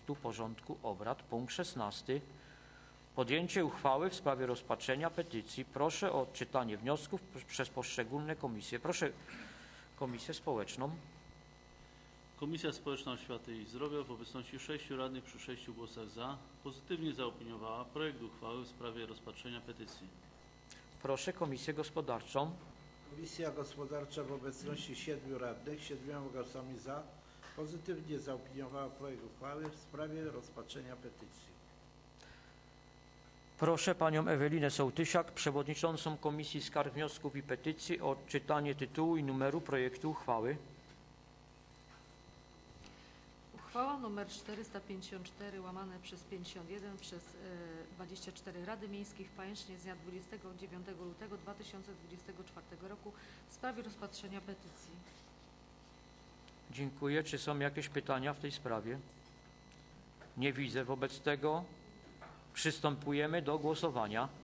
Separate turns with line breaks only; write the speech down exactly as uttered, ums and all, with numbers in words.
punktu porządku obrad. Punkt szesnasty. Podjęcie uchwały w sprawie rozpatrzenia petycji. Proszę o odczytanie wniosków przez poszczególne komisje. Proszę Komisję Społeczną.
Komisja Społeczna Oświaty i Zdrowia w obecności sześciu radnych przy sześciu głosach za pozytywnie zaopiniowała projekt uchwały w sprawie rozpatrzenia petycji.
Proszę Komisję Gospodarczą.
Komisja Gospodarcza w obecności siedmiu radnych, siedmioma głosami za, pozytywnie zaopiniowała projekt uchwały w sprawie rozpatrzenia petycji.
Proszę Panią Ewelinę Sołtysiak, Przewodniczącą Komisji Skarg, Wniosków i Petycji, o odczytanie tytułu i numeru projektu uchwały.
Uchwała nr czterysta pięćdziesiąt cztery łamane przez pięćdziesiąt jeden przez e, dwadzieścia cztery Rady Miejskiej w Pajęcznie z dnia dwudziestego dziewiątego lutego dwa tysiące dwudziestego czwartego roku w sprawie rozpatrzenia petycji.
Dziękuję. Czy są jakieś pytania w tej sprawie? Nie widzę. Wobec tego przystępujemy do głosowania.